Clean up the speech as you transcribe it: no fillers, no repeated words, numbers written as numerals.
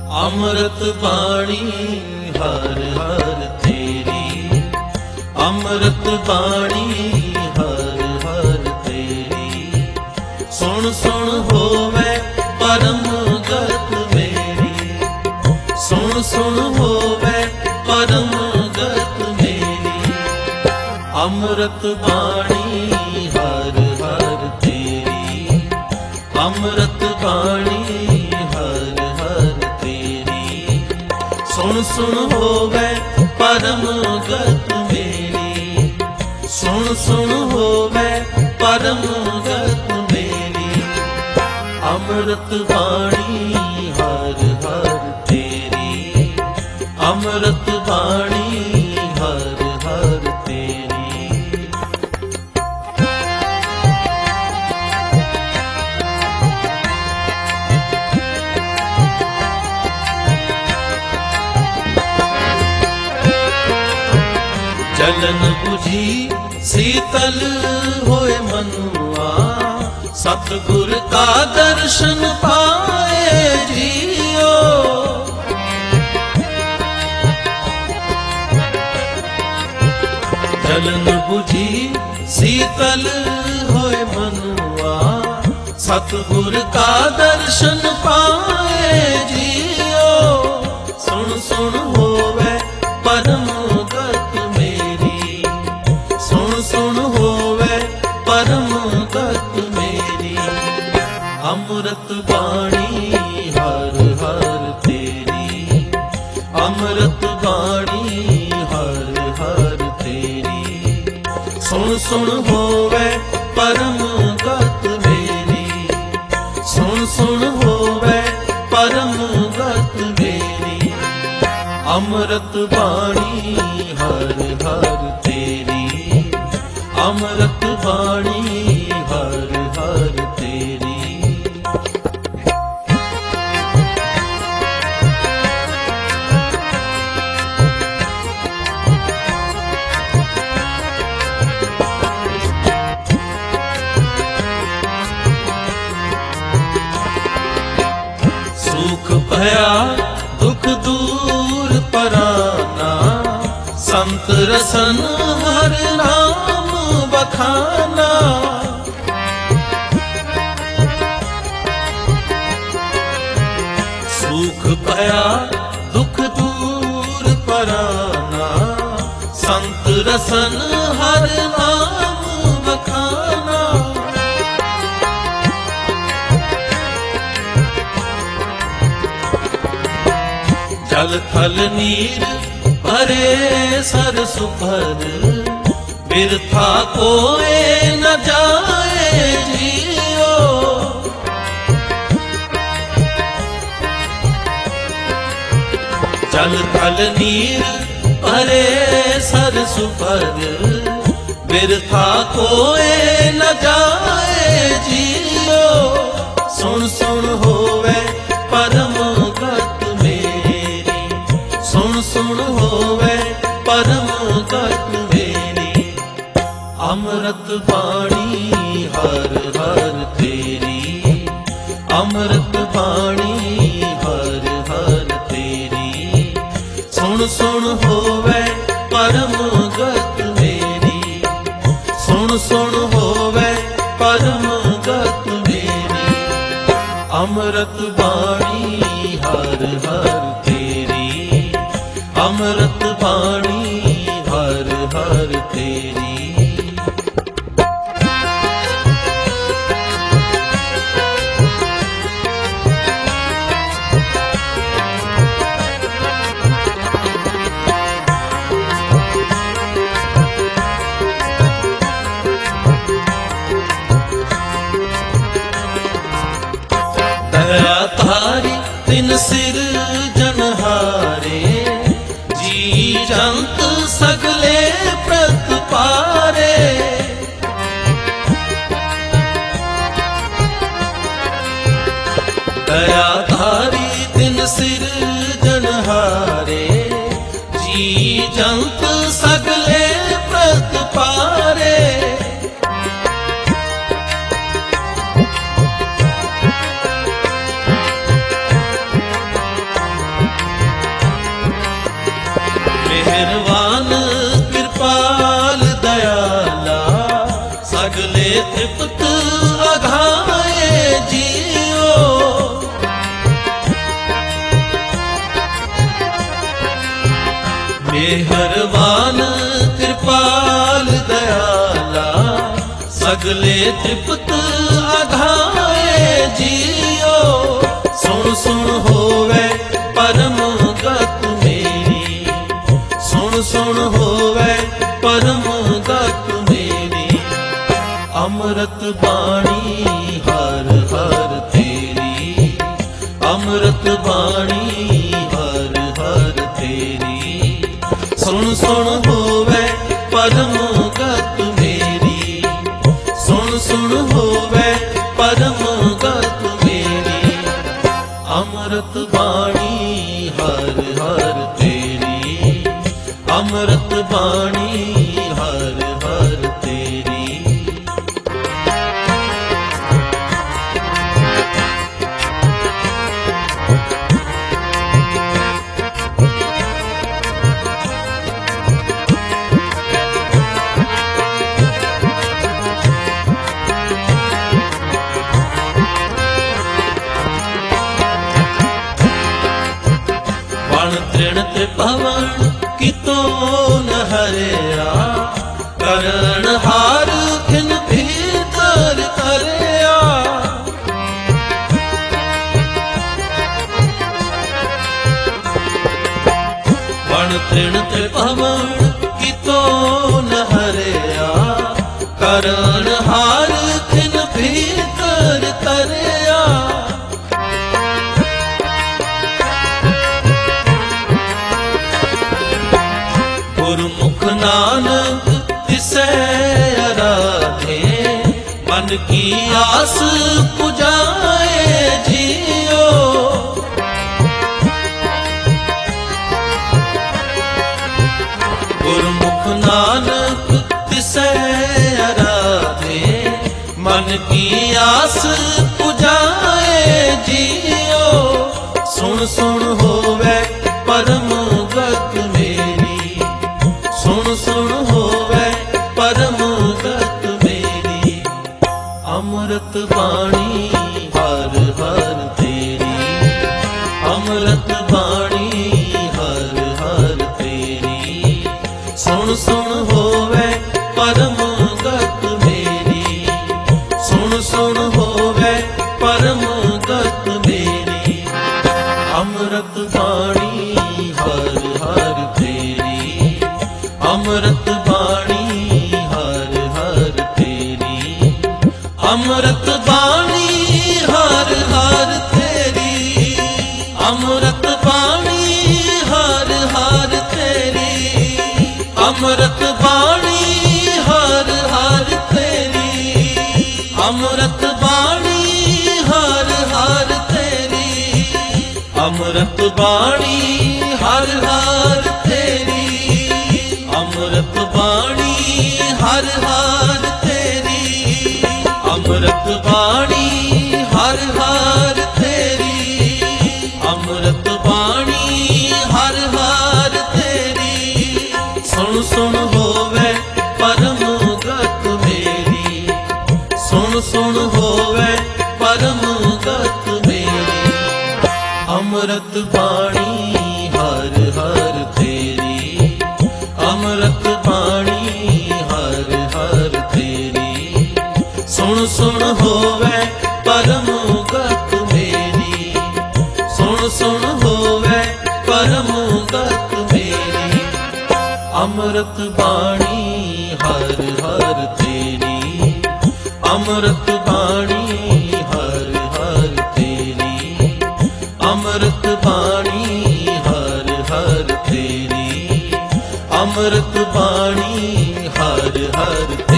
अमृत बाणी हर हर तेरी, अमृत बाणी हर हर तेरी। सुन सुन होवे परम गत मेरी, सुन सुन होवे परम गत मेरी। अमृत बाणी हर हर तेरी, अमृत बाणी हर हर तेरी। सुन सुन होवे परम गत मेरी, सुन सुन होवे परम गत मेरी। अमृत बाणी हर हर तेरी, अमृत बाणी हर हर तेरी। जलन बुझी शीतल होए मनुआ, सतगुर का दर्शन पाए जियो। जलन बुझी शीतल होए मनुआ, सतगुर का दर्शन पाए जियो। सुन सुन होवे परम गत मेरी, सुन सुन होवे परम गत मेरी। अमृत बाणी हर हर तेरी, अमृत बाणी हर हर तेरी। सुन सुन होवे परम गत मेरी, सुन सुन होवे परम गत मेरी। अमृत बाणी हर हर तेरी, अमृत बाणी हर हर तेरी। सुख भया दुख दूर पराना, संत रसन हर नाम बखाना। सुख भया दुख दूर पराना, संत रसन हर नाम बखाना। जल थल नीर भरे सर सुभर, बिरथा कोए न जाए जियो। जल थल नीर भरे सर सुभर, बिरथा कोए न जाए जियो। सुन सुन होवे परम गत मेरी, सुन सुन होवे परम गत मेरी। अमृत बाणी हर हर तेरी, अमृत बाणी हर हर तेरी। सुन सुन होवे परम गत मेरी, सुन सुन होवे परम गत मेरी। अमृत बाणी हर हर तेरी, अमृत बाणी हर हर तेरी। दया तारी तिन सिर जनहारे, जी जंत सगले प्रत पारे। दया तारी तिन सिर जनहारे, जी जंत सगले प्रत पारे। ਮਿਹਰਬਾਨ ਕਿਰਪਾਲ ਦਇਆਲਾ, ਸਗਲੇ ਤ੍ਰਿਪਤ ਅਘਾਏ ਜੀਓ। ਮਿਹਰਬਾਨ ਕਿਰਪਾਲ ਦਇਆਲਾ, ਸਗਲੇ ਤ੍ਰਿਪਤ ਅਘਾਏ ਜੀਓ। ਸੁਣ ਸੁਣ ਹੋਵੇ ਪਰਮ ਗਤ ਮੇਰੀ, ਸੁਣ ਸੁਣ ਹੋਵੇ ਪਰਮ ਗਤ ਮੇਰੀ। ਅੰਮ੍ਰਿਤ ਬਾਣੀ ਹਰ ਹਰ ਤੇਰੀ, ਅੰਮ੍ਰਿਤ ਬਾਣੀ ਹਰ ਹਰ ਤੇਰੀ। ਸੁਣ ਸੁਣ ਹੋਵੇ ਪਰਮ ਗਤ ਮੇਰੀ, ਸੁਣ ਸੁਣ ਹੋਵੇ ਪਰਮ ਗਤ ਮੇਰੀ। ਅੰਮ੍ਰਿਤ ਬਾਣੀ ਹਰ ਹਰ ਤੇਰੀ, ਅੰਮ੍ਰਿਤ ਬਾਣੀ ਹਰ ਹਰ ਤੇਰੀ। ਤ੍ਰਿਣ ਤ੍ਰਿਭਵਨ ਕਿਤੋਂ ਨ ਹਰਿਆ, ਕਰਨ ਹਾਰ ਖਿਨ ਭੀਤਰ ਧਰਿਆ। ਵਣ ਤ੍ਰਿਣ ਤ੍ਰਿਭਵਨ ਕਿਤੋਂ ਨ ਹਰਿਆ, ਕਰਨ ਹਾਰ ਖਿਨ ਭੀਤਰ ਧਰਿਆ। ਗੁਰਮੁਖ ਨਾਨਕ ਤਿਸੈ ਅਰਾਧੇ, ਮਨ ਕੀ ਆਸ ਪੁਜਾਏ ਜੀਓ। ਗੁਰਮੁਖ ਨਾਨਕ ਤਿਸੈ ਅਰਾਧੇ, ਮਨ ਕੀ ਆਸ ਪੁਜਾਏ ਜੀਓ। ਸੁਣ ਸੁਣ ਹੋਵੇ ਪਰਮ ਗਤ ਮੇਰੀ, ਸੁਣ ਸੁਣ ਹੋਵੇ ਪਰਮ ਗਤ ਮੇਰੀ। ਅੰਮ੍ਰਿਤ ਬਾਣੀ ਹਰ ਹਰ ਤੇਰੀ, ਅੰਮ੍ਰਿਤ ਬਾਣੀ ਹਰ ਹਰ ਤੇਰੀ। ਸੁਣ ਸੁਣ ਹੋਵੇ ਪਰਮ ਗਤ ਮੇਰੀ, ਸੁਣ ਸੁਣ ਹੋਵੇ ਪਰਮ ਗਤ ਮੇਰੀ। ਅੰਮ੍ਰਿਤ ਬਾਣੀ ਹਰ ਹਰ ਤੇਰੀ, ਅੰਮ੍ਰਿਤ ਬਾਣੀ ਹਰ ਹਰ ਤੇਰੀ। ਅੰਮ੍ਰਿਤ ਬਾਣੀ ਹਰ ਹਰ ਤੇਰੀ, ਅੰਮ੍ਰਿਤ ਬਾਣੀ ਹਰ ਹਰ ਤੇਰੀ। ਅੰਮ੍ਰਿਤ ਬਾਣੀ ਹਰ ਹਰ ਤੇਰੀ, ਅੰਮ੍ਰਿਤ ਬਾਣੀ ਹਰ ਹਰ ਤੇਰੀ। ਅੰਮ੍ਰਿਤ ਬਾਣੀ ਹਰ ਹਰ ਤੇਰੀ, ਅੰਮ੍ਰਿਤ ਬਾਣੀ ਹਰ ਹਰ ਤੇਰੀ। ਅੰਮ੍ਰਿਤ ਬਾਣੀ ਹਰ ਹਰ ਤੇਰੀ, ਅੰਮ੍ਰਿਤ ਬਾਣੀ ਹਰ ਹਰ ਤੇਰੀ। ਸੁਣ ਸੁਣ ਹੋਵੇ ਪਰਮ ਗਤ ਮੇਰੀ, ਸੁਣ ਸੁਣ ਹੋਵੇ ਪਰਮ ਗਤ ਮੇਰੀ। ਅੰਮ੍ਰਿਤ ਬਾਣੀ ਹਰ ਹਰ ਤੇਰੀ, ਅੰਮ੍ਰਿਤ ਬਾਣੀ ਹਰ ਹਰ ਤੇਰੀ। ਸੁਣ ਸੁਣ ਹੋਵੇ ਪਰਮ ਗਤ ਮੇਰੀ, ਸੁਣ ਸੁਣ ਹੋਵੇ ਪਰਮ ਗਤ ਮੇਰੀ। ਅੰਮ੍ਰਿਤ ਬਾਣੀ ਹਰ ਹਰ ਤੇਰੀ, ਅੰਮ੍ਰਿਤ ਬਾਣੀ ਹਰ ਹਰ ਤੇਰੀ। ਅੰਮ੍ਰਿਤ ਬਾਣੀ ਹਰ ਹਰ ਤੇਰੀ, ਅੰਮ੍ਰਿਤ ਬਾਣੀ ਹਰ ਹਰ ਤੇਰੀ।